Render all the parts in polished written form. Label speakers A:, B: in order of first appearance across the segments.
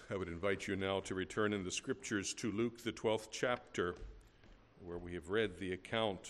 A: I would invite you now to return in the Scriptures to Luke, the 12th chapter, where we have read the account,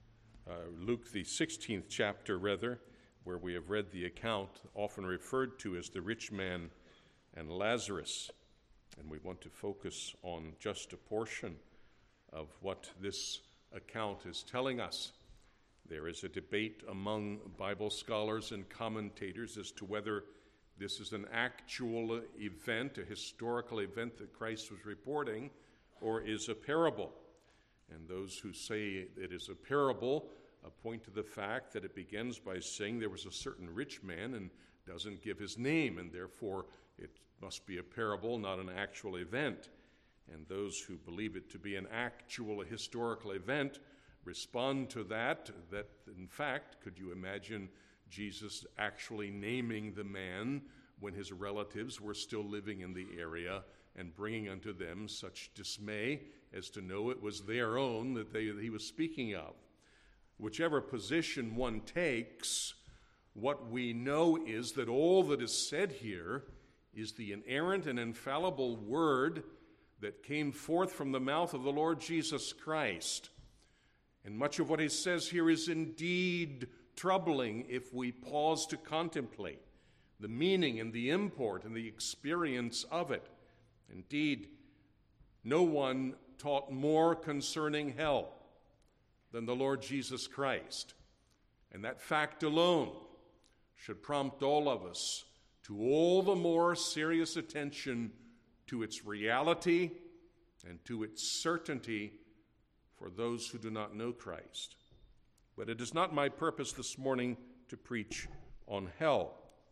A: Luke, the 16th chapter, where we have read the account often referred to as the rich man and Lazarus. And we want to focus on just a portion of what this account is telling us. There is a debate among Bible scholars and commentators as to whether this is an actual event, a historical event that Christ was reporting, or is a parable. And those who say it is a parable point to the fact that it begins by saying there was a certain rich man and doesn't give his name, and therefore it must be a parable, not an actual event. And those who believe it to be an actual historical event respond to that in fact, could you imagine Jesus actually naming the man when his relatives were still living in the area and bringing unto them such dismay as to know it was their own that he was speaking of? Whichever position one takes, what we know is that all that is said here is the inerrant and infallible word that came forth from the mouth of the Lord Jesus Christ. And much of what he says here is indeed troubling if we pause to contemplate the meaning and the import and the experience of it. Indeed, no one taught more concerning hell than the Lord Jesus Christ. And that fact alone should prompt all of us to all the more serious attention to its reality and to its certainty for those who do not know Christ. But it is not my purpose this morning to preach on hell.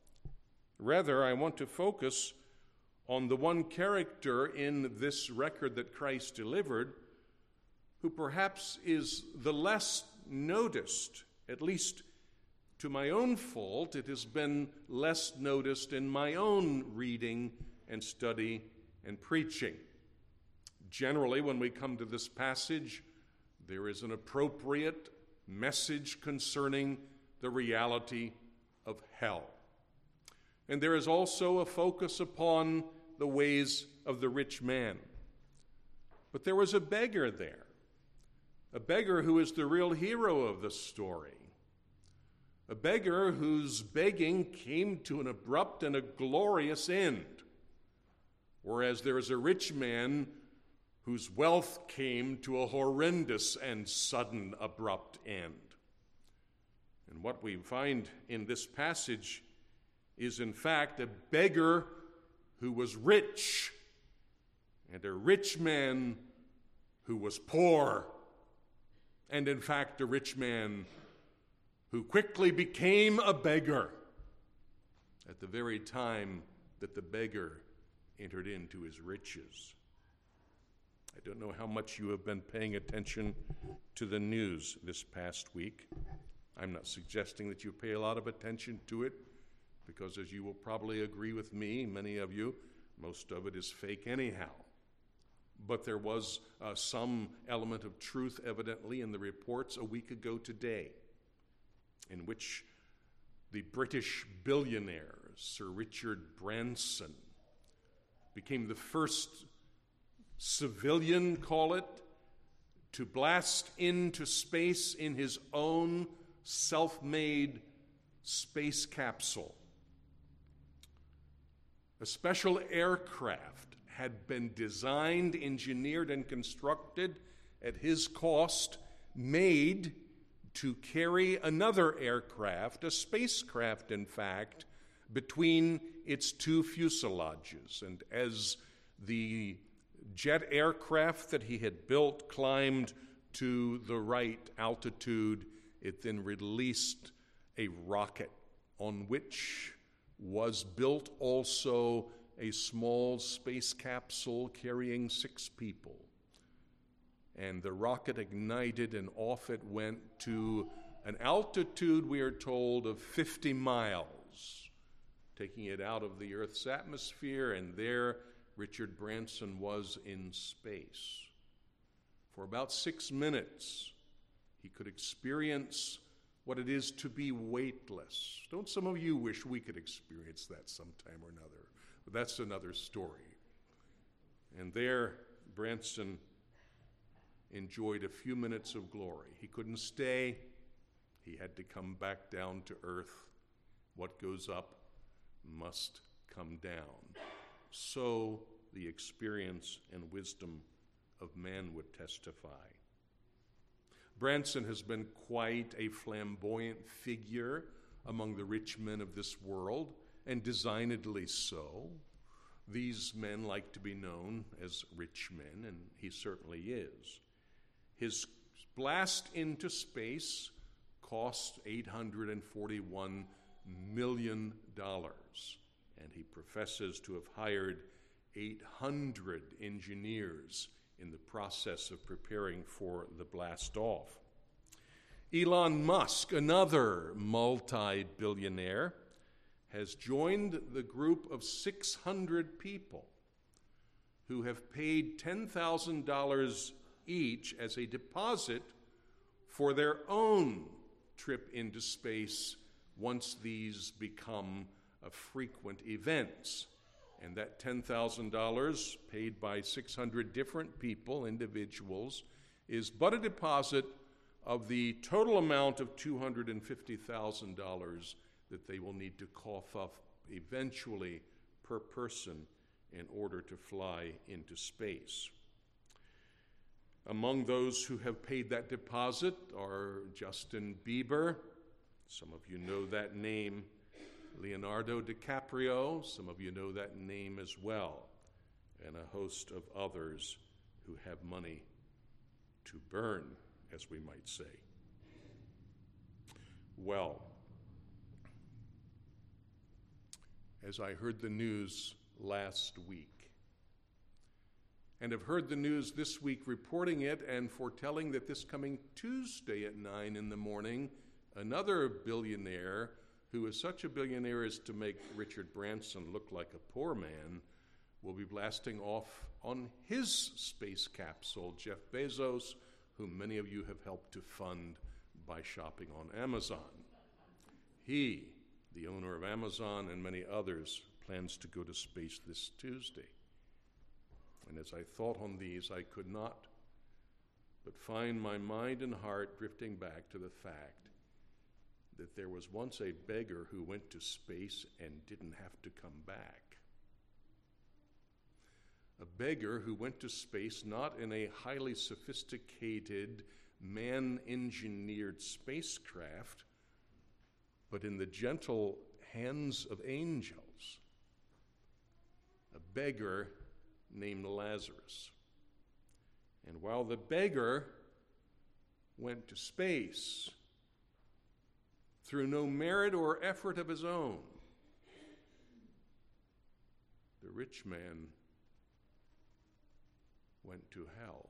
A: Rather, I want to focus on the one character in this record that Christ delivered who perhaps is the less noticed, at least to my own fault. It has been less noticed in my own reading and study and preaching. Generally, when we come to this passage, there is an appropriate message concerning the reality of hell. And there is also a focus upon the ways of the rich man. But there was a beggar there, a beggar who is the real hero of the story, a beggar whose begging came to an abrupt and a glorious end, whereas there is a rich man whose wealth came to a horrendous and sudden abrupt end. And what we find in this passage is in fact a beggar who was rich and a rich man who was poor, and in fact a rich man who quickly became a beggar at the very time that the beggar entered into his riches. I don't know how much you have been paying attention to the news this past week. I'm not suggesting that you pay a lot of attention to it, because as you will probably agree with me, many of you, most of it is fake anyhow. But there was some element of truth evidently in the reports a week ago today, in which the British billionaire Sir Richard Branson became the first civilian, call it, to blast into space in his own self-made space capsule. A special aircraft had been designed, engineered, and constructed at his cost, made to carry another aircraft, a spacecraft in fact, between its two fuselages. And as the jet aircraft that he had built climbed to the right altitude, it then released a rocket on which was built also a small space capsule carrying 6 people. And the rocket ignited and off it went to an altitude, we are told, of 50 miles, taking it out of the Earth's atmosphere, and there Richard Branson was in space. For about 6 minutes, he could experience what it is to be weightless. Don't some of you wish we could experience that sometime or another? But that's another story. And there, Branson enjoyed a few minutes of glory. He couldn't stay. He had to come back down to earth. What goes up must come down. So the experience and wisdom of man would testify. Branson has been quite a flamboyant figure among the rich men of this world, and designedly so. These men like to be known as rich men, and he certainly is. His blast into space cost $841 million, and he professes to have hired 800 engineers in the process of preparing for the blast off. Elon Musk, another multi-billionaire, has joined the group of 600 people who have paid $10,000 each as a deposit for their own trip into space once these become frequent events. And that $10,000 paid by 600 different people, individuals, is but a deposit of the total amount of $250,000 that they will need to cough up eventually per person in order to fly into space. Among those who have paid that deposit are Justin Bieber, some of you know that name, Leonardo DiCaprio, some of you know that name as well, and a host of others who have money to burn, as we might say. Well, as I heard the news last week, and have heard the news this week reporting it and foretelling that this coming Tuesday at 9 in the morning, another billionaire who is such a billionaire as to make Richard Branson look like a poor man will be blasting off on his space capsule, Jeff Bezos, whom many of you have helped to fund by shopping on Amazon. He, the owner of Amazon and many others, plans to go to space this Tuesday. And as I thought on these, I could not but find my mind and heart drifting back to the fact that there was once a beggar who went to space and didn't have to come back. A beggar who went to space not in a highly sophisticated, man-engineered spacecraft, but in the gentle hands of angels. A beggar named Lazarus. And while the beggar went to space through no merit or effort of his own, the rich man went to hell.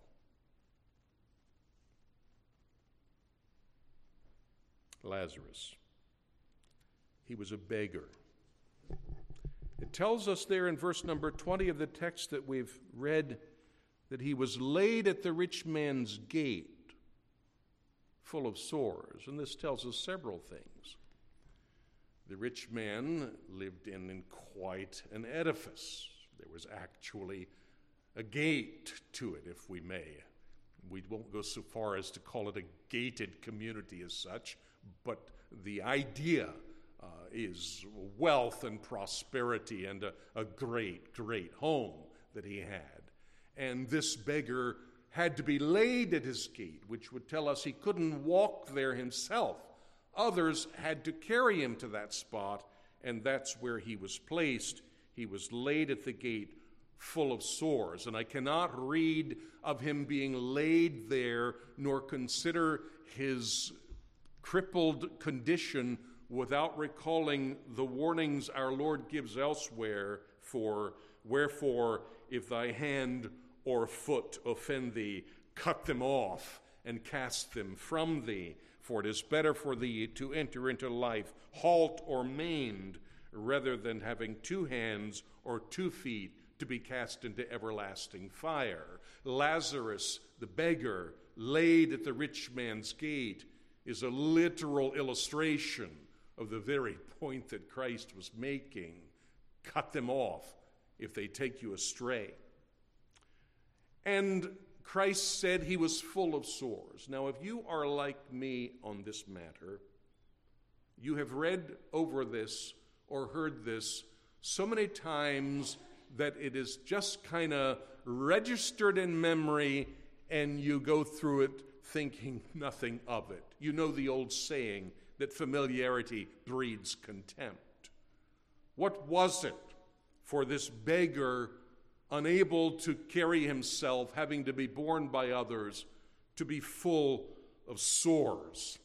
A: Lazarus. He was a beggar. It tells us there in verse number 20 of the text that we've read that he was laid at the rich man's gate, full of sores. And this tells us several things. The rich man lived in quite an edifice. There was actually a gate to it, if we may. We won't go so far as to call it a gated community as such, but the idea is wealth and prosperity and a great, great home that he had. And this beggar had to be laid at his gate, which would tell us he couldn't walk there himself. Others had to carry him to that spot, and that's where he was placed. He was laid at the gate full of sores. And I cannot read of him being laid there nor consider his crippled condition without recalling the warnings our Lord gives elsewhere for, wherefore, if thy hand or foot offend thee, cut them off and cast them from thee. For it is better for thee to enter into life halt or maimed, rather than having 2 hands or 2 feet to be cast into everlasting fire. Lazarus, the beggar, laid at the rich man's gate, is a literal illustration of the very point that Christ was making. Cut them off if they take you astray. And Christ said he was full of sores. Now, if you are like me on this matter, you have read over this or heard this so many times that it is just kind of registered in memory, and you go through it thinking nothing of it. You know the old saying that familiarity breeds contempt. What was it for this beggar, unable to carry himself, having to be borne by others, to be full of sores?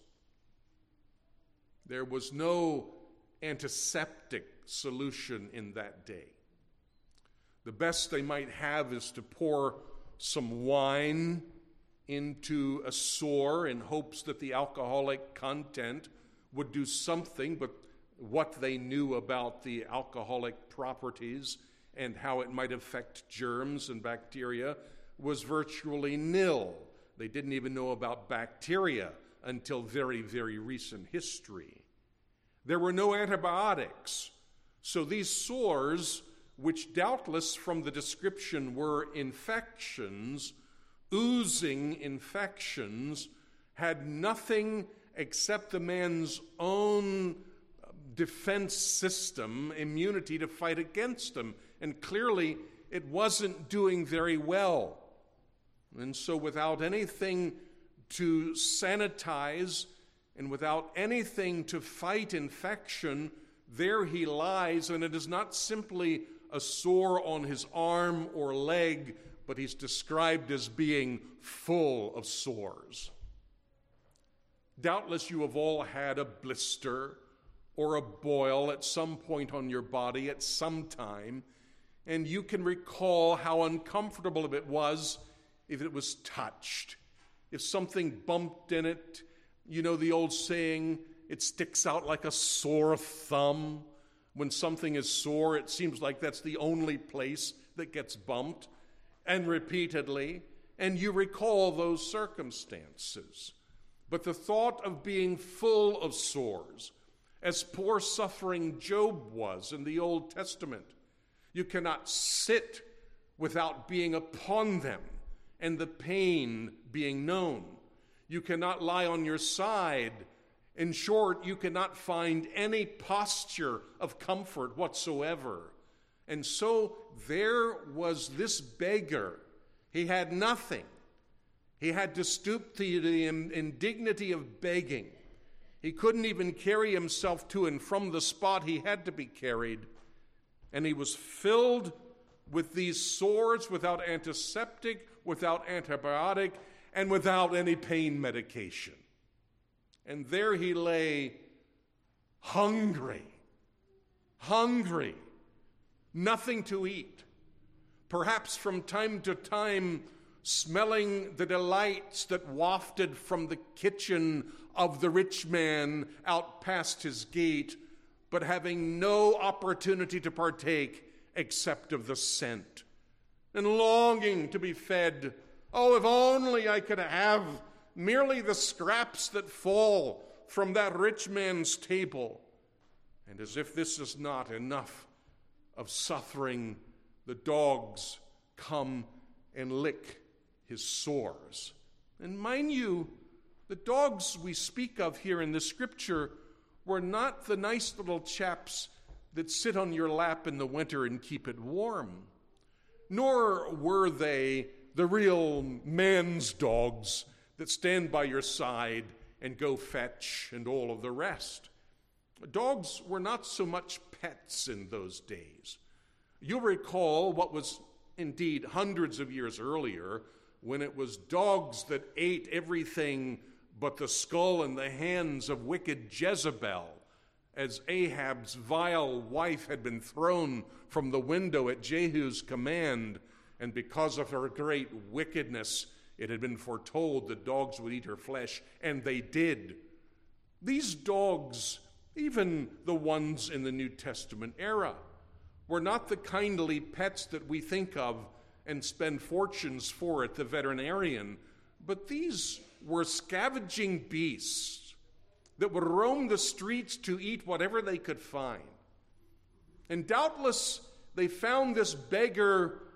A: There was no antiseptic solution in that day. The best they might have is to pour some wine into a sore in hopes that the alcoholic content would do something, but what they knew about the alcoholic properties and how it might affect germs and bacteria was virtually nil. They didn't even know about bacteria until very, very recent history. There were no antibiotics. So these sores, which doubtless from the description were infections, oozing infections, had nothing except the man's own defense system, immunity to fight against them. And clearly it wasn't doing very well. And so without anything to sanitize and without anything to fight infection, there he lies, and it is not simply a sore on his arm or leg, but he's described as being full of sores. Doubtless you have all had a blister or a boil at some point on your body at some time, and you can recall how uncomfortable it was if it was touched. If something bumped in it, you know the old saying, it sticks out like a sore thumb. When something is sore, it seems like that's the only place that gets bumped, and repeatedly, and you recall those circumstances. But the thought of being full of sores, as poor suffering Job was in the Old Testament, you cannot sit without being upon them and the pain being known. You cannot lie on your side. In short, you cannot find any posture of comfort whatsoever. And so there was this beggar. He had nothing. He had to stoop to the indignity of begging. He couldn't even carry himself to and from the spot he had to be carried. And he was filled with these sores without antiseptic, without antibiotic, and without any pain medication. And there he lay, hungry, nothing to eat. Perhaps from time to time smelling the delights that wafted from the kitchen of the rich man out past his gate, but having no opportunity to partake except of the scent, and longing to be fed. Oh, if only I could have merely the scraps that fall from that rich man's table. And as if this is not enough of suffering, the dogs come and lick his sores. And mind you, the dogs we speak of here in the scripture were not the nice little chaps that sit on your lap in the winter and keep it warm, nor were they the real man's dogs that stand by your side and go fetch and all of the rest. Dogs were not so much pets in those days. You'll recall what was indeed hundreds of years earlier, when it was dogs that ate everything but the skull and the hands of wicked Jezebel, as Ahab's vile wife had been thrown from the window at Jehu's command, and because of her great wickedness, it had been foretold that dogs would eat her flesh, and they did. These dogs, even the ones in the New Testament era, were not the kindly pets that we think of and spend fortunes for at the veterinarian, but these were scavenging beasts that would roam the streets to eat whatever they could find. And doubtless they found this beggar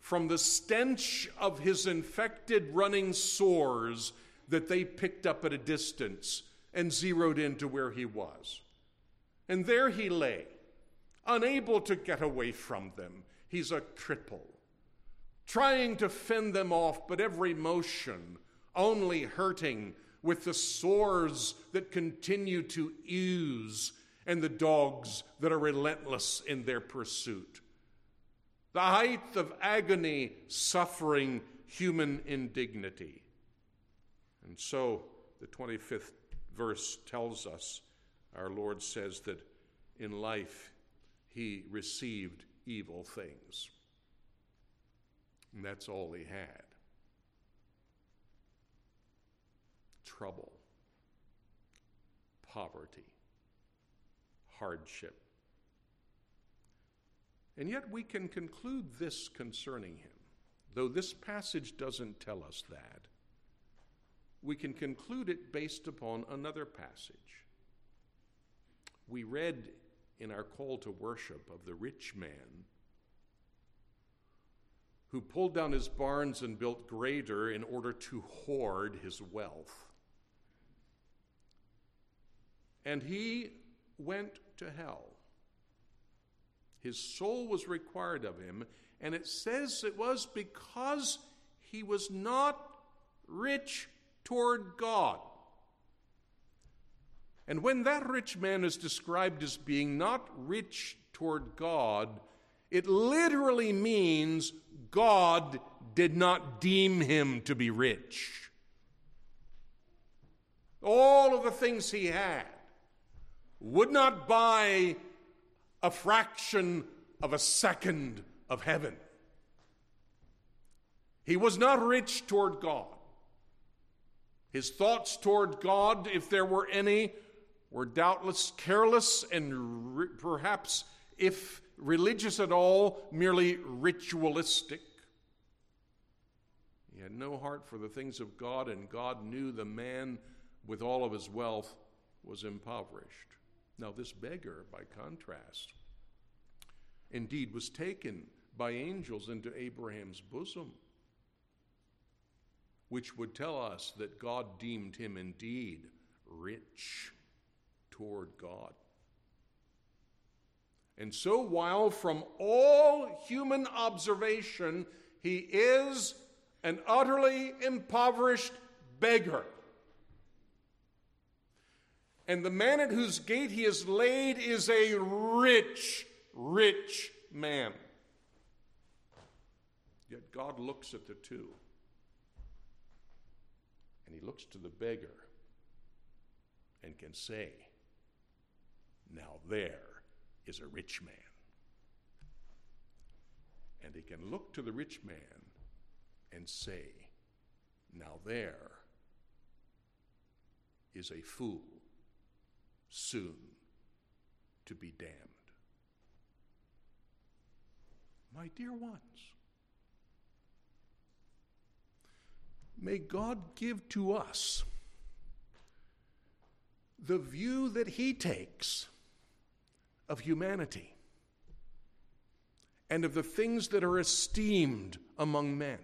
A: from the stench of his infected running sores that they picked up at a distance and zeroed into where he was. And there he lay, unable to get away from them. He's a cripple, trying to fend them off, but every motion only hurting, with the sores that continue to ooze and the dogs that are relentless in their pursuit. The height of agony, suffering, human indignity. And so the 25th verse tells us, our Lord says that in life he received evil things. And that's all he had. Trouble, poverty, hardship. And yet we can conclude this concerning him. Though this passage doesn't tell us that, we can conclude it based upon another passage. We read in our call to worship of the rich man who pulled down his barns and built greater in order to hoard his wealth. And he went to hell. His soul was required of him, and it says it was because he was not rich toward God. And when that rich man is described as being not rich toward God, it literally means God did not deem him to be rich. All of the things he had would not buy a fraction of a second of heaven. He was not rich toward God. His thoughts toward God, if there were any, were doubtless careless and perhaps, if religious at all, merely ritualistic. He had no heart for the things of God, and God knew the man with all of his wealth was impoverished. Now this beggar, by contrast, indeed was taken by angels into Abraham's bosom, which would tell us that God deemed him indeed rich toward God. And so while from all human observation he is an utterly impoverished beggar, and the man at whose gate he is laid is a rich, rich man, yet God looks at the two, and he looks to the beggar and can say, now there is a rich man. And he can look to the rich man and say, now there is a fool soon to be damned. My dear ones, may God give to us the view that he takes of humanity and of the things that are esteemed among men.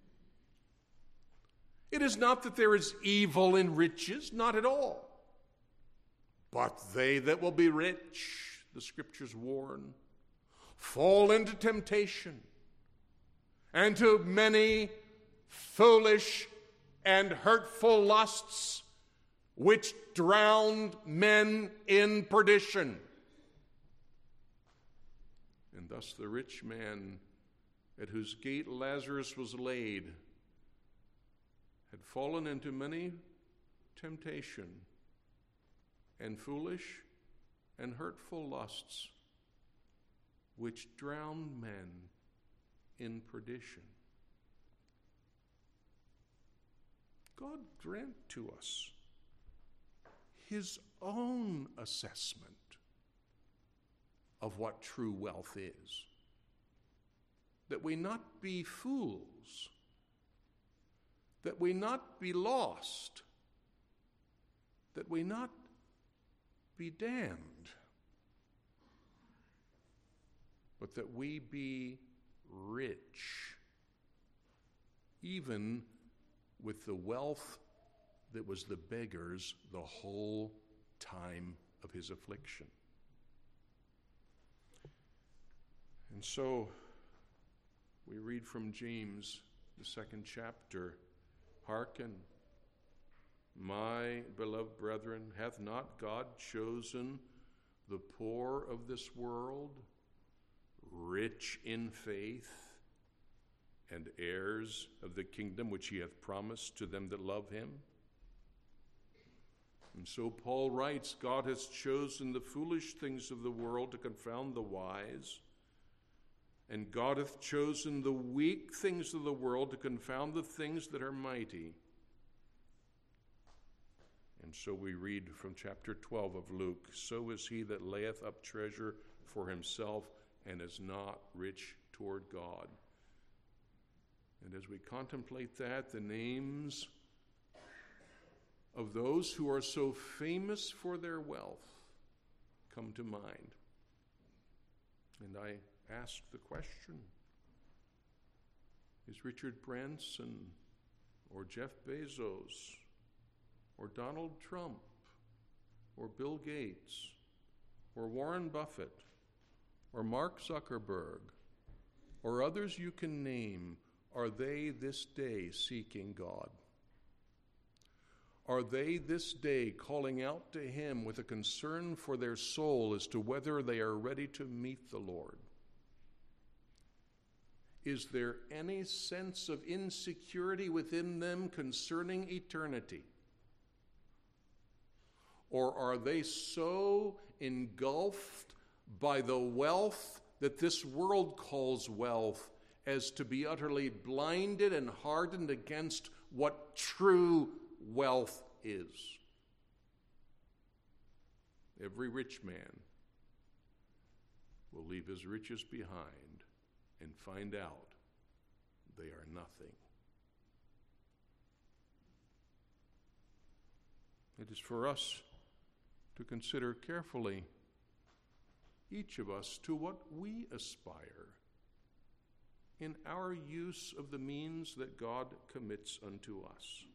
A: It is not that there is evil in riches, not at all. But they that will be rich, the scriptures warn, fall into temptation and to many foolish and hurtful lusts, which drowned men in perdition. And thus the rich man at whose gate Lazarus was laid had fallen into many temptation and foolish and hurtful lusts, which drowned men in perdition. God grant to us his own assessment of what true wealth is, that we not be fools, that we not be lost, that we not be damned, but that we be rich even with the wealth that was the beggar's the whole time of his affliction. And so we read from James, the 2nd chapter, "Hearken, my beloved brethren, hath not God chosen the poor of this world, rich in faith, and heirs of the kingdom which he hath promised to them that love him?" And so Paul writes, God has chosen the foolish things of the world to confound the wise, and God hath chosen the weak things of the world to confound the things that are mighty. And so we read from chapter 12 of Luke, "So is he that layeth up treasure for himself and is not rich toward God." And as we contemplate that, the names of those who are so famous for their wealth come to mind. And I ask the question, is Richard Branson or Jeff Bezos or Donald Trump or Bill Gates or Warren Buffett or Mark Zuckerberg or others you can name, are they this day seeking God? Are they this day calling out to him with a concern for their soul as to whether they are ready to meet the Lord? Is there any sense of insecurity within them concerning eternity? Or are they so engulfed by the wealth that this world calls wealth as to be utterly blinded and hardened against what true wealth is? Every rich man will leave his riches behind and find out they are nothing. It is for us to consider carefully, each of us, to what we aspire in our use of the means that God commits unto us.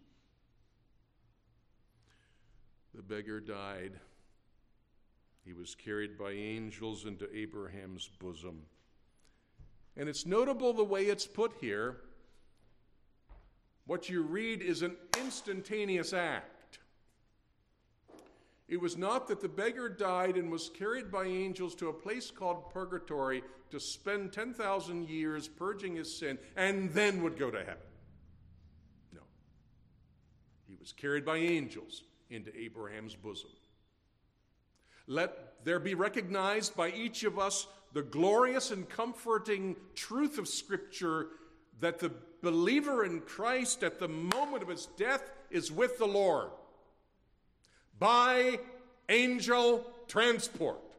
A: The beggar died. He was carried by angels into Abraham's bosom. And it's notable the way it's put here. What you read is an instantaneous act. It was not that the beggar died and was carried by angels to a place called purgatory to spend 10,000 years purging his sin and then would go to heaven. No. He was carried by angels into Abraham's bosom. Let there be recognized by each of us the glorious and comforting truth of Scripture that the believer in Christ at the moment of his death is with the Lord by angel transport.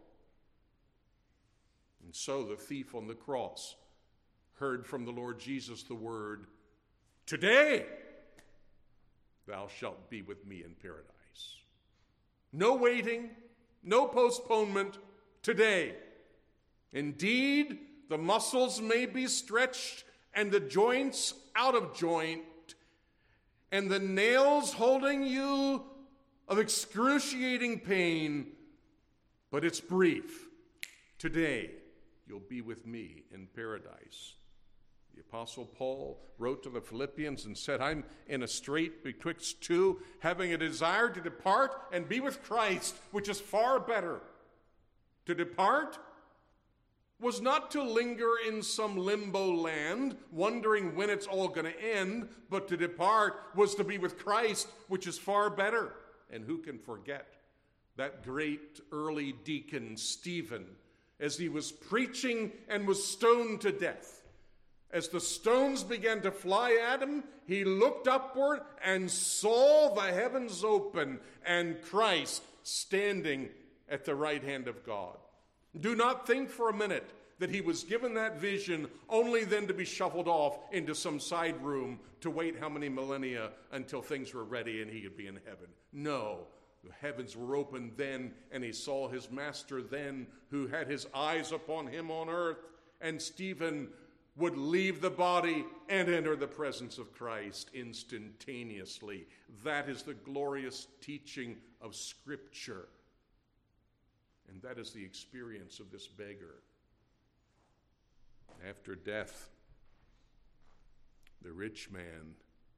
A: And so the thief on the cross heard from the Lord Jesus the word, "Today thou shalt be with me in paradise." No waiting, no postponement, today. Indeed, the muscles may be stretched and the joints out of joint, and the nails holding you of excruciating pain, but it's brief. Today, you'll be with me in paradise. The Apostle Paul wrote to the Philippians and said, "I'm in a strait betwixt two, having a desire to depart and be with Christ, which is far better." To depart was not to linger in some limbo land, wondering when it's all going to end, but to depart was to be with Christ, which is far better. And who can forget that great early deacon, Stephen, as he was preaching and was stoned to death? As the stones began to fly at him, he looked upward and saw the heavens open and Christ standing at the right hand of God. Do not think for a minute that he was given that vision only then to be shuffled off into some side room to wait how many millennia until things were ready and he could be in heaven. No, the heavens were opened then, and he saw his master then, who had his eyes upon him on earth. And Stephen would leave the body and enter the presence of Christ instantaneously. That is the glorious teaching of Scripture. And that is the experience of this beggar. After death, the rich man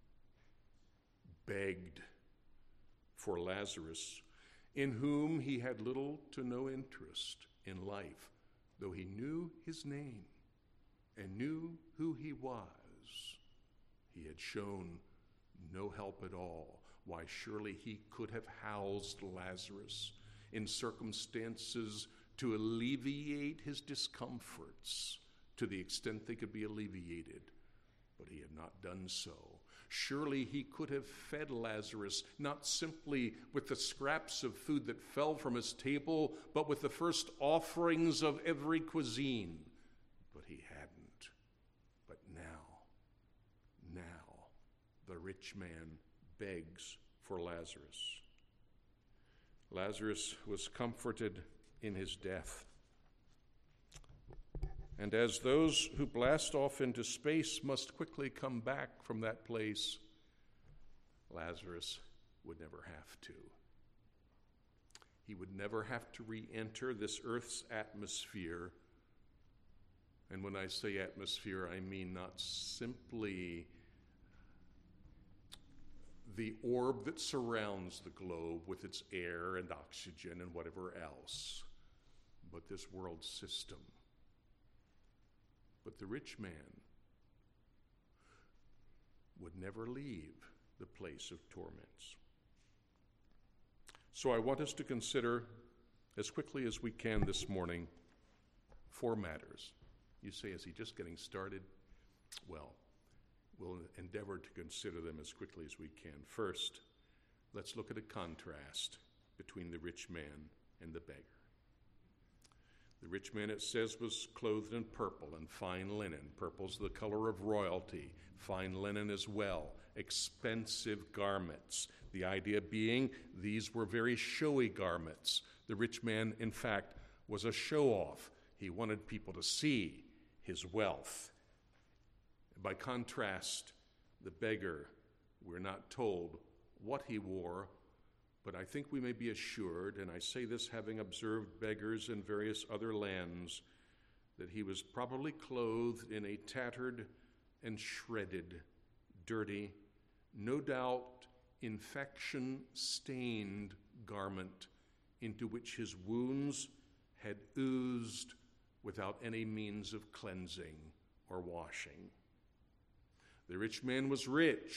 A: begged for Lazarus, in whom he had little to no interest in life, though he knew his name and knew who he was. He had shown no help at all. Why, surely he could have housed Lazarus in circumstances to alleviate his discomforts to the extent they could be alleviated, but he had not done so. Surely he could have fed Lazarus not simply with the scraps of food that fell from his table, but with the first offerings of every cuisine. But he hadn't. But now, the rich man begs for Lazarus. Lazarus was comforted in his death. And as those who blast off into space must quickly come back from that place, Lazarus would never have to. He would never have to re-enter this earth's atmosphere. And when I say atmosphere, I mean not simply the orb that surrounds the globe with its air and oxygen and whatever else, but this world system. But the rich man would never leave the place of torments. So I want us to consider, as quickly as we can this morning, 4 matters. You say, is he just getting started? Well, we'll endeavor to consider them as quickly as we can. First, let's look at a contrast between the rich man and the beggar. The rich man, it says, was clothed in purple and fine linen. Purple's the color of royalty. Fine linen as well. Expensive garments. The idea being these were very showy garments. The rich man, in fact, was a show-off. He wanted people to see his wealth. By contrast, the beggar, we're not told what he wore, but I think we may be assured, and I say this having observed beggars in various other lands, that he was probably clothed in a tattered and shredded, dirty, no doubt infection-stained garment into which his wounds had oozed without any means of cleansing or washing. The rich man was rich.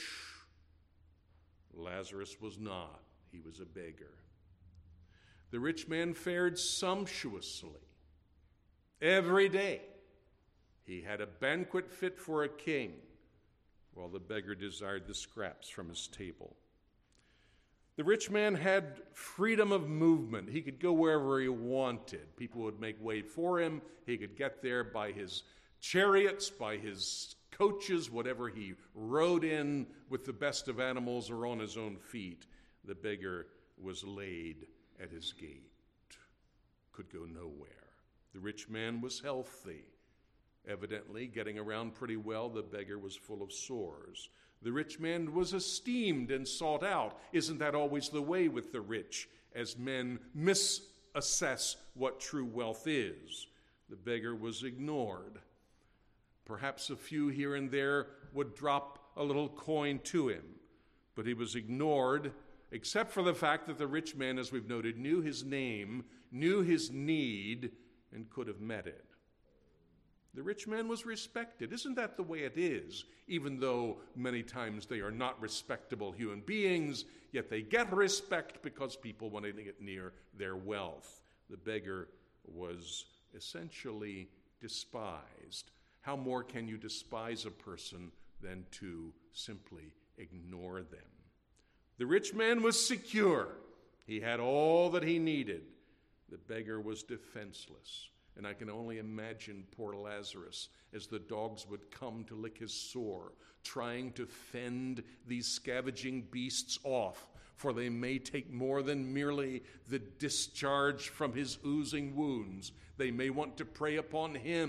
A: Lazarus was not. He was a beggar. The rich man fared sumptuously. Every day he had a banquet fit for a king, while the beggar desired the scraps from his table. The rich man had freedom of movement. He could go wherever he wanted. People would make way for him. He could get there by his chariots, by his coaches, whatever he rode in with the best of animals or on his own feet. The beggar was laid at his gate, could go nowhere. The rich man was healthy. Evidently, getting around pretty well, the beggar was full of sores. The rich man was esteemed and sought out. Isn't that always the way with the rich, as men misassess what true wealth is? The beggar was ignored. Perhaps a few here and there would drop a little coin to him, but he was ignored, except for the fact that the rich man, as we've noted, knew his name, knew his need, and could have met it. The rich man was respected. Isn't that the way it is? Even though many times they are not respectable human beings, yet they get respect because people want to get near their wealth. The beggar was essentially despised. How more can you despise a person than to simply ignore them? The rich man was secure. He had all that he needed. The beggar was defenseless. And I can only imagine poor Lazarus as the dogs would come to lick his sore, trying to fend these scavenging beasts off, for they may take more than merely the discharge from his oozing wounds. They may want to prey upon him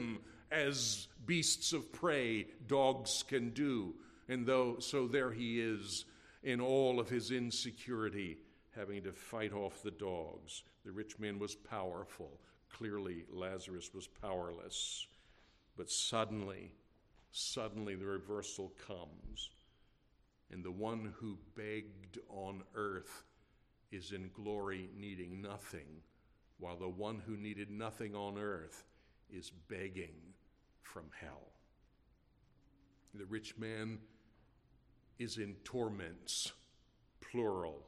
A: as beasts of prey, dogs can do. And so there he is in all of his insecurity, having to fight off the dogs. The rich man was powerful. Clearly, Lazarus was powerless. But suddenly the reversal comes. And the one who begged on earth is in glory needing nothing, while the one who needed nothing on earth is begging from hell. The rich man is in torments, plural,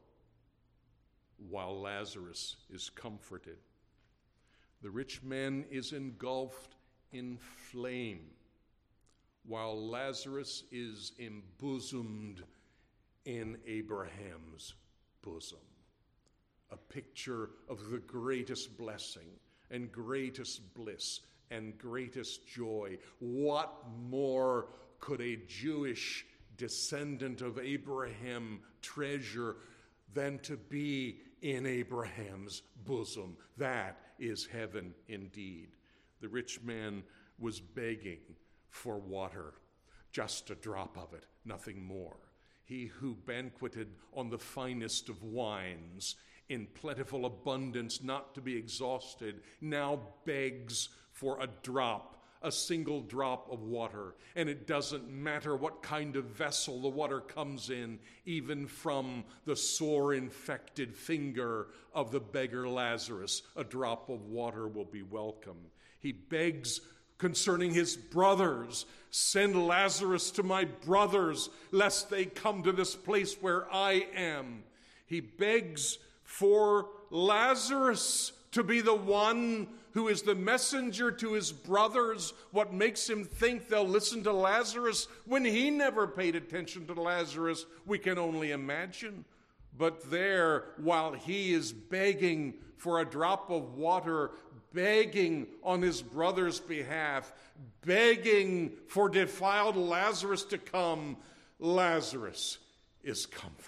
A: while Lazarus is comforted. The rich man is engulfed in flame, while Lazarus is embosomed in Abraham's bosom. A picture of the greatest blessing and greatest bliss and greatest joy. What more could a Jewish descendant of Abraham treasure than to be in Abraham's bosom? That is heaven indeed. The rich man was begging for water, just a drop of it, nothing more. He who banqueted on the finest of wines, in plentiful abundance, not to be exhausted, now begs for a drop, a single drop of water. And it doesn't matter what kind of vessel the water comes in, even from the sore infected finger of the beggar Lazarus, a drop of water will be welcome. He begs concerning his brothers, "Send Lazarus to my brothers, lest they come to this place where I am." He begs for Lazarus to be the one who is the messenger to his brothers. What makes him think they'll listen to Lazarus when he never paid attention to Lazarus, we can only imagine. But there, while he is begging for a drop of water, begging on his brother's behalf, begging for defiled Lazarus to come, Lazarus is comforted.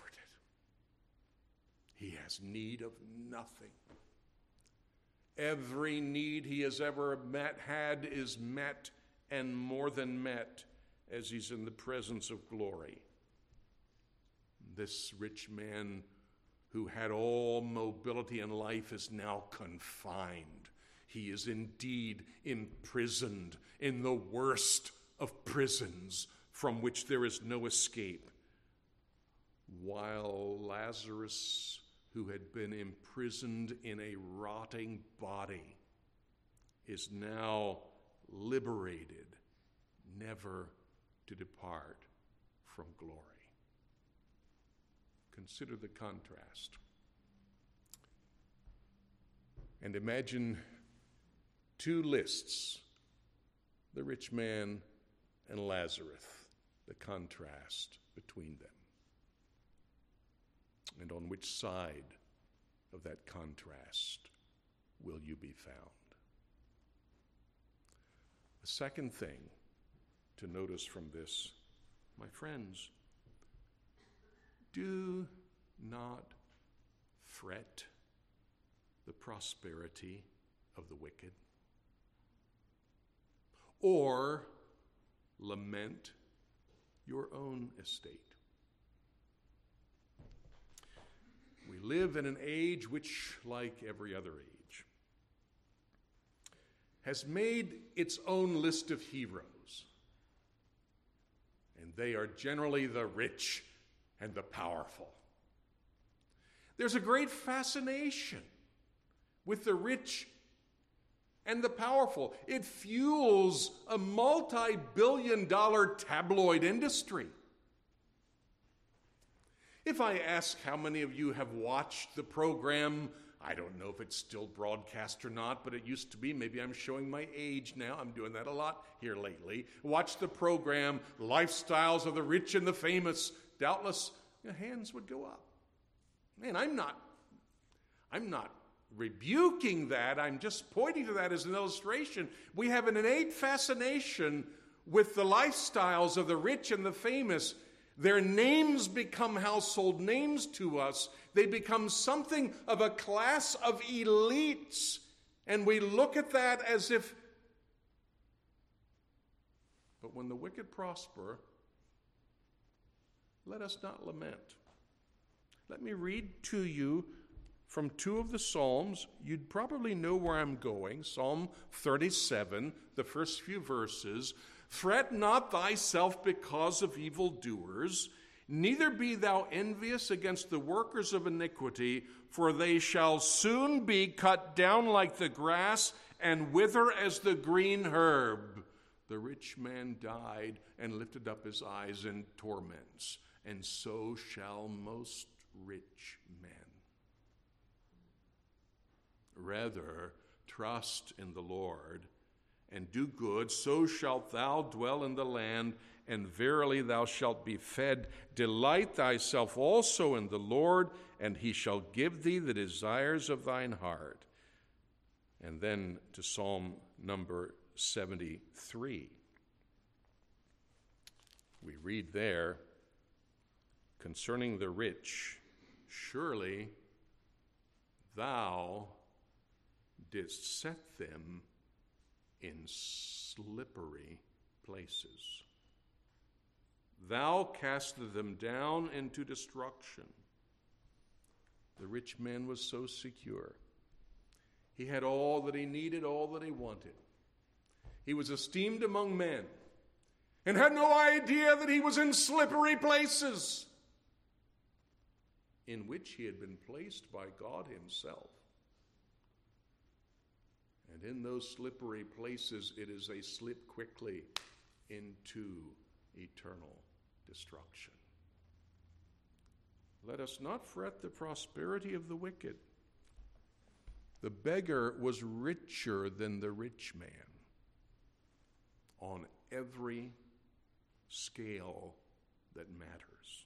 A: He has need of nothing. Every need he has ever had is met, and more than met, as he's in the presence of glory. This rich man who had all mobility in life is now confined. He is indeed imprisoned in the worst of prisons from which there is no escape. While Lazarus, who had been imprisoned in a rotting body, is now liberated, never to depart from glory. Consider the contrast. And imagine two lists, the rich man and Lazarus, the contrast between them. And on which side of that contrast will you be found? The second thing to notice from this, my friends, do not fret the prosperity of the wicked, or lament your own estate. We live in an age which, like every other age, has made its own list of heroes. And they are generally the rich and the powerful. There's a great fascination with the rich and the powerful. It fuels a multi-billion-dollar tabloid industry. If I ask how many of you have watched the program, I don't know if it's still broadcast or not, but it used to be. Maybe I'm showing my age now. I'm doing that a lot here lately. Watch the program, Lifestyles of the Rich and the Famous. Doubtless, hands would go up. Man, I'm not rebuking that. I'm just pointing to that as an illustration. We have an innate fascination with the lifestyles of the rich and the famous. Their names become household names to us. They become something of a class of elites. And we look at that as if But when the wicked prosper, let us not lament. Let me read to you from two of the Psalms. You'd probably know where I'm going. Psalm 37, the first few verses. Fret not thyself because of evildoers, neither be thou envious against the workers of iniquity, for they shall soon be cut down like the grass and wither as the green herb. The rich man died and lifted up his eyes in torments, and so shall most rich men. Rather, trust in the Lord and do good, so shalt thou dwell in the land, and verily thou shalt be fed. Delight thyself also in the Lord, and he shall give thee the desires of thine heart. And then to Psalm number 73. We read there concerning the rich, surely thou didst set them in slippery places. Thou castest them down into destruction. The rich man was so secure. He had all that he needed, all that he wanted. He was esteemed among men and had no idea that he was in slippery places in which he had been placed by God himself. And in those slippery places, it is a slip quickly into eternal destruction. Let us not fret the prosperity of the wicked. The beggar was richer than the rich man on every scale that matters.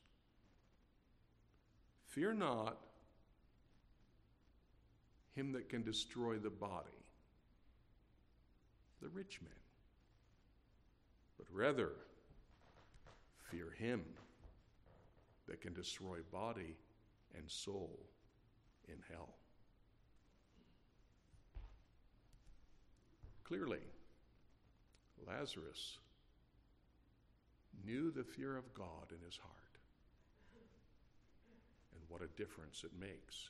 A: Fear not him that can destroy the body, the rich man, but rather fear him that can destroy body and soul in hell. Clearly, Lazarus knew the fear of God in his heart, and what a difference it makes.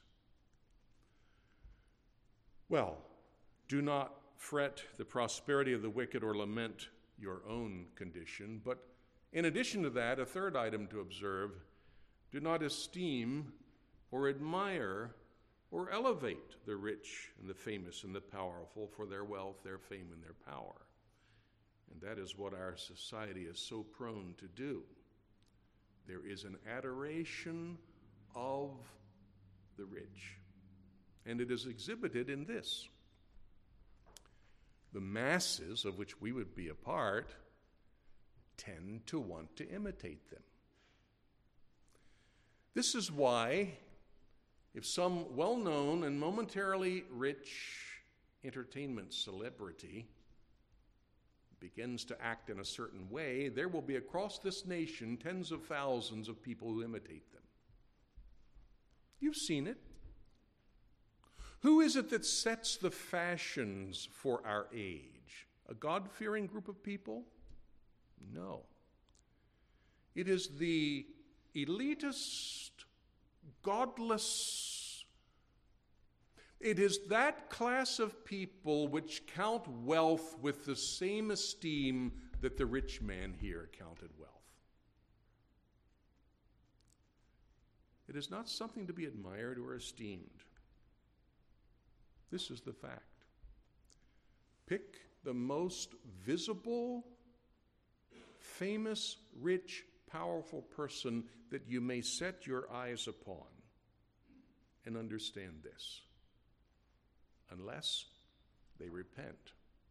A: Well, do not fret the prosperity of the wicked or lament your own condition, but in addition to that, a third item to observe: do not esteem or admire or elevate the rich and the famous and the powerful for their wealth, their fame, and their power. And that is what our society is so prone to do. There is an adoration of the rich, and it is exhibited in this. The masses, of which we would be a part, tend to want to imitate them. This is why, if some well-known and momentarily rich entertainment celebrity begins to act in a certain way, there will be across this nation tens of thousands of people who imitate them. You've seen it. Who is it that sets the fashions for our age? A God-fearing group of people? No. It is the elitist, godless. It is that class of people which count wealth with the same esteem that the rich man here counted wealth. It is not something to be admired or esteemed. This is the fact. Pick the most visible, famous, rich, powerful person that you may set your eyes upon, and understand this: unless they repent,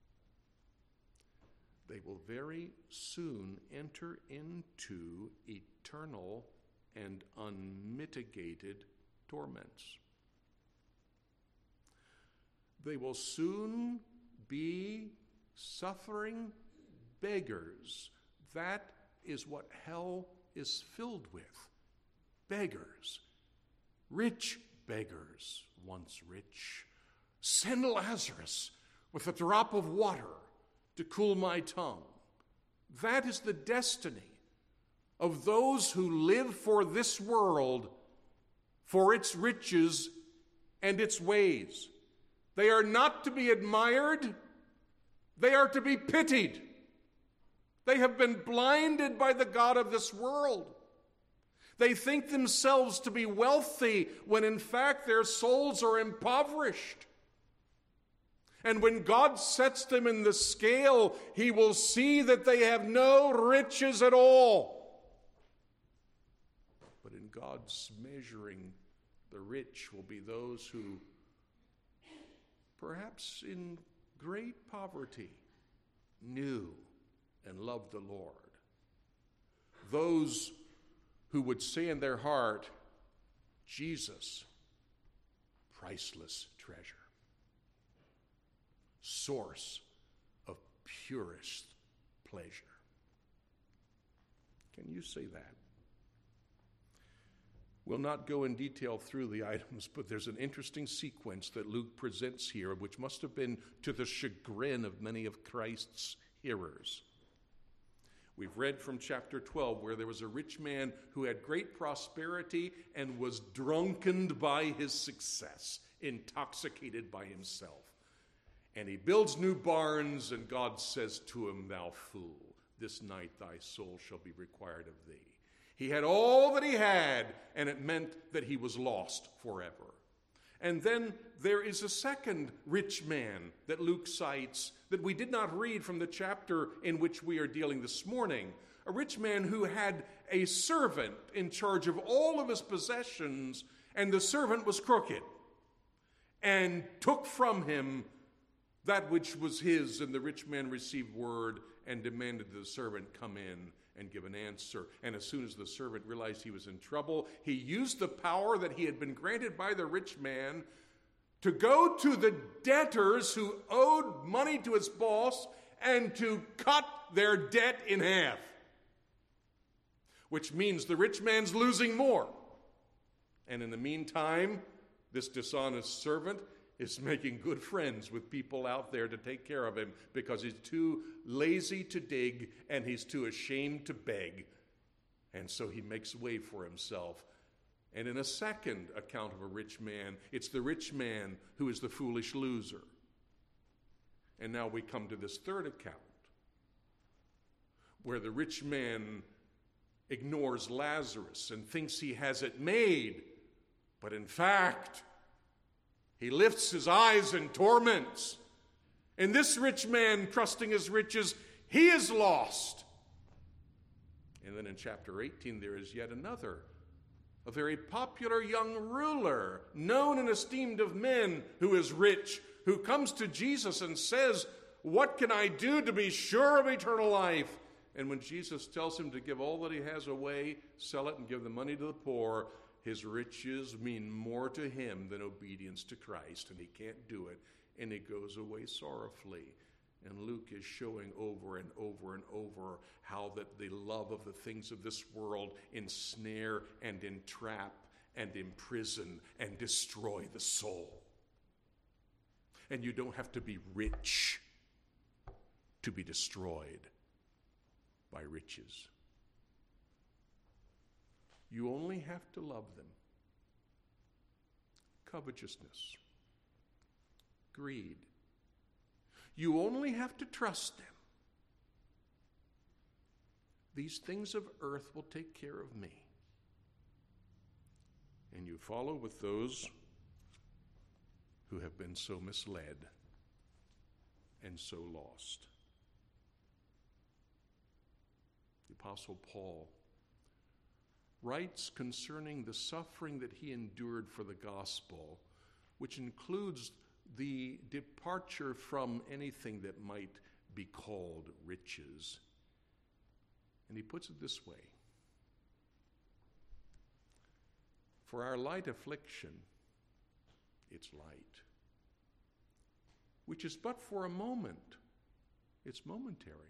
A: they will very soon enter into eternal and unmitigated torments. They will soon be suffering beggars. That is what hell is filled with. Beggars. Rich beggars, once rich. Send Lazarus with a drop of water to cool my tongue. That is the destiny of those who live for this world, for its riches and its ways. They are not to be admired. They are to be pitied. They have been blinded by the god of this world. They think themselves to be wealthy when in fact their souls are impoverished. And when God sets them in the scale, he will see that they have no riches at all. But in God's measuring, the rich will be those who, perhaps in great poverty, knew and loved the Lord. Those who would say in their heart, Jesus, priceless treasure, source of purest pleasure. Can you say that? We'll not go in detail through the items, but there's an interesting sequence that Luke presents here, which must have been to the chagrin of many of Christ's hearers. We've read from chapter 12 where there was a rich man who had great prosperity and was drunkened by his success, intoxicated by himself. And he builds new barns, and God says to him, "Thou fool, this night thy soul shall be required of thee." He had all that he had, and it meant that he was lost forever. And then there is a second rich man that Luke cites that we did not read from the chapter in which we are dealing this morning. A rich man who had a servant in charge of all of his possessions, and the servant was crooked and took from him that which was his. And the rich man received word and demanded that the servant come in and give an answer. And as soon as the servant realized he was in trouble, he used the power that he had been granted by the rich man to go to the debtors who owed money to his boss and to cut their debt in half. Which means the rich man's losing more. And in the meantime, this dishonest servant is making good friends with people out there to take care of him because he's too lazy to dig and he's too ashamed to beg. And so he makes way for himself. And in a second account of a rich man, it's the rich man who is the foolish loser. And now we come to this third account where the rich man ignores Lazarus and thinks he has it made. But in fact, he lifts his eyes in torments. And this rich man, trusting his riches, he is lost. And then in chapter 18, there is yet another, a very popular young ruler, known and esteemed of men, who is rich, who comes to Jesus and says, "What can I do to be sure of eternal life?" And when Jesus tells him to give all that he has away, sell it and give the money to the poor, his riches mean more to him than obedience to Christ, and he can't do it, and he goes away sorrowfully. And Luke is showing over and over and over how that the love of the things of this world ensnare and entrap and imprison and destroy the soul. And you don't have to be rich to be destroyed by riches. You only have to love them. Covetousness, greed. You only have to trust them. These things of earth will take care of me. And you follow with those who have been so misled and so lost. The Apostle Paul writes concerning the suffering that he endured for the gospel, which includes the departure from anything that might be called riches. And he puts it this way: for our light affliction, it's light, which is but for a moment, it's momentary,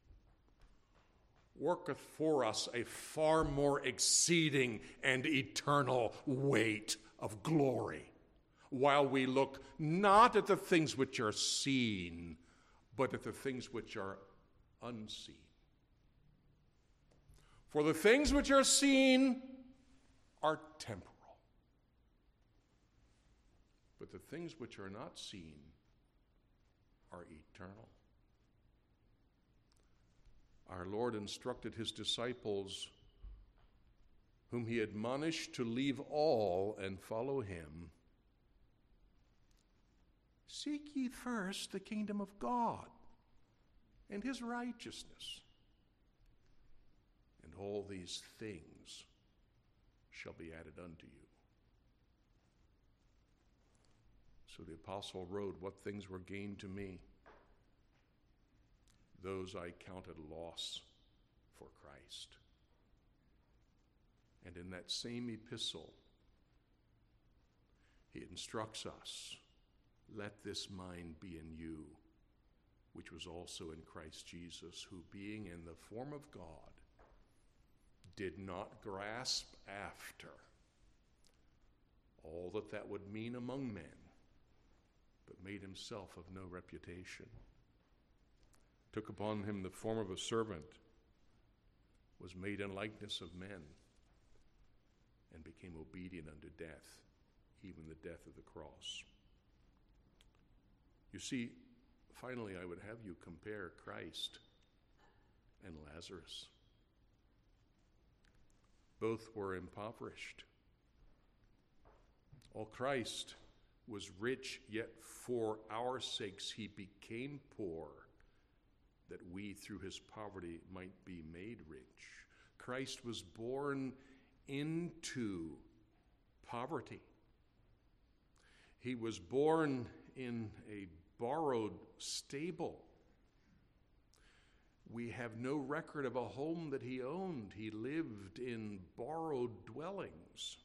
A: worketh for us a far more exceeding and eternal weight of glory, while we look not at the things which are seen, but at the things which are unseen. For the things which are seen are temporal, but the things which are not seen are eternal. Our Lord instructed his disciples, whom he admonished to leave all and follow him. Seek ye first the kingdom of God and his righteousness, and all these things shall be added unto you. So the apostle wrote, what things were gained to me, those I counted loss for Christ. And in that same epistle, he instructs us, let this mind be in you, which was also in Christ Jesus, who being in the form of God, did not grasp after all that would mean among men, but made himself of no reputation, took upon him the form of a servant, was made in likeness of men, and became obedient unto death, even the death of the cross. You see, finally, I would have you compare Christ and Lazarus. Both were impoverished. While Christ was rich, yet for our sakes he became poor, that we through his poverty might be made rich. Christ was born into poverty. He was born in a borrowed stable. We have no record of a home that he owned. He lived in borrowed dwellings.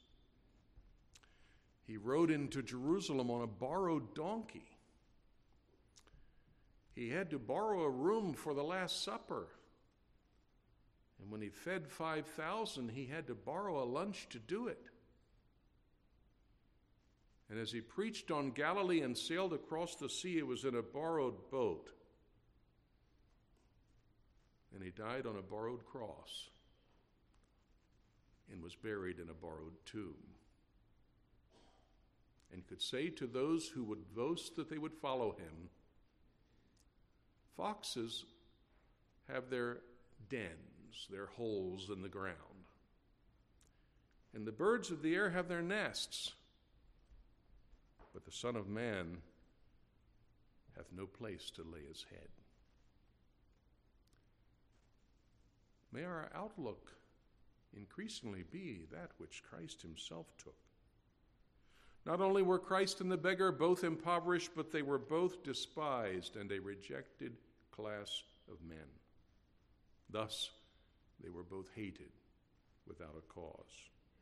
A: He rode into Jerusalem on a borrowed donkey. He had to borrow a room for the Last Supper. And when he fed 5,000, he had to borrow a lunch to do it. And as he preached on Galilee and sailed across the sea, it was in a borrowed boat. And he died on a borrowed cross and was buried in a borrowed tomb. And could say to those who would boast that they would follow him, foxes have their dens, their holes in the ground, and the birds of the air have their nests, but the Son of Man hath no place to lay his head. May our outlook increasingly be that which Christ himself took. Not only were Christ and the beggar both impoverished, but they were both despised and a rejected class of men. Thus, they were both hated without a cause.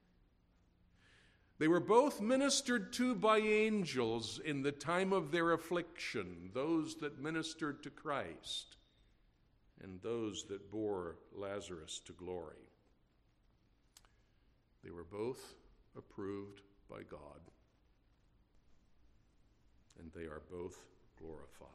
A: They were both ministered to by angels in the time of their affliction, those that ministered to Christ and those that bore Lazarus to glory. They were both approved by God, and they are both glorified.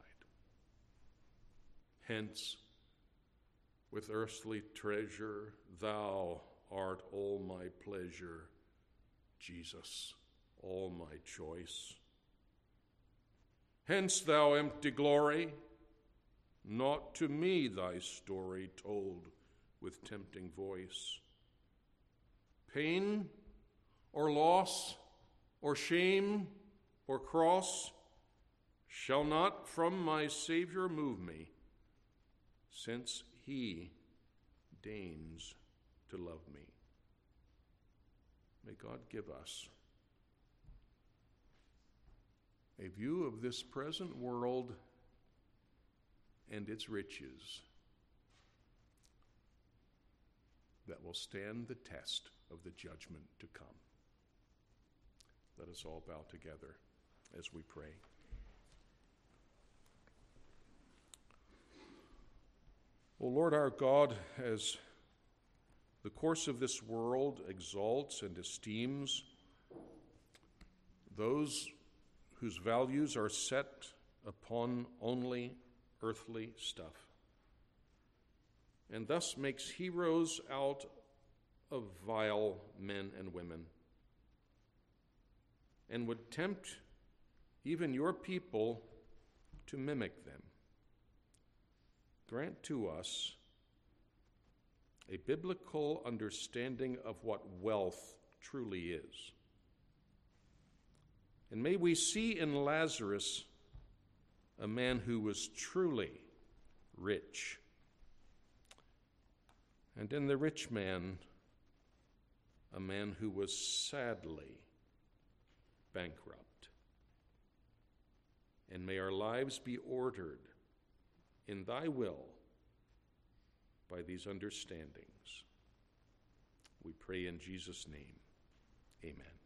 A: Hence, with earthly treasure, thou art all my pleasure, Jesus, all my choice. Hence, thou empty glory, not to me thy story told with tempting voice. Pain or loss or shame or cross shall not from my Savior move me, since he deigns to love me. May God give us a view of this present world and its riches that will stand the test of the judgment to come. Let us all bow together as we pray. O Lord our God, as the course of this world exalts and esteems those whose values are set upon only earthly stuff, and thus makes heroes out of vile men and women, and would tempt even your people to mimic them. Grant to us a biblical understanding of what wealth truly is. And may we see in Lazarus a man who was truly rich, and in the rich man, a man who was sadly bankrupt. And may our lives be ordered in thy will by these understandings. We pray in Jesus' name. Amen.